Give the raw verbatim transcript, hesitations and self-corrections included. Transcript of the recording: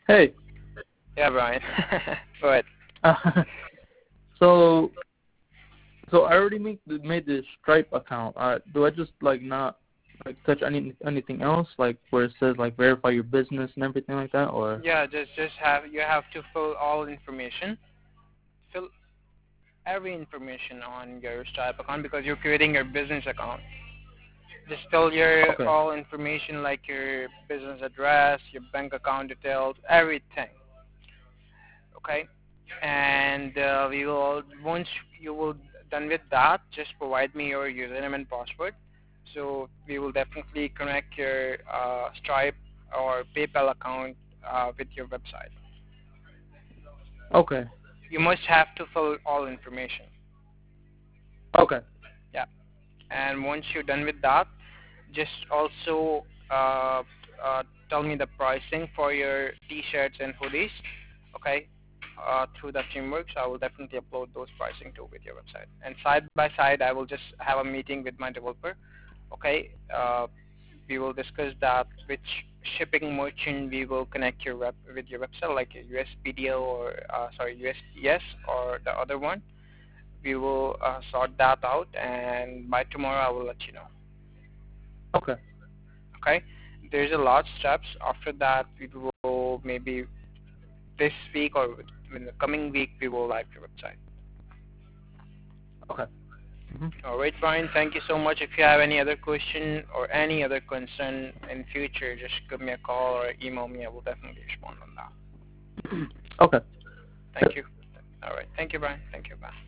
Hey. Yeah, Brian. Go ahead. Uh, so so I already made made the Stripe account. Uh, do I just like not like touch any anything else, like where it says like verify your business and everything like that, or? Yeah, just just have you have to fill all information. Fill every information on your Stripe account because you're creating your business account. Just fill your Okay. all information like your business address, your bank account details, everything. Okay, and uh, we will once you will done with that, just provide me your username and password. So we will definitely connect your uh, Stripe or PayPal account uh, with your website. Okay. You must have to fill all information. Okay. Yeah, and once you're done with that, just also uh, uh, tell me the pricing for your t-shirts and hoodies, okay, uh, through the Teamworks. I will definitely upload those pricing too with your website. And side by side, I will just have a meeting with my developer, okay. Uh, we will discuss that which shipping merchant we will connect your web with your website, like U S P D L or uh, sorry U S P S or the other one. We will uh, sort that out, and by tomorrow I will let you know. Okay. Okay, there's a lot of steps. After that, we will maybe this week or in the coming week we will live your website. Okay. hmm All right, Brian, thank you so much. If you have any other question or any other concern in future, just give me a call or email me. I will definitely respond on that. Okay. Thank you. All right, thank you, Brian. Thank you. Bye.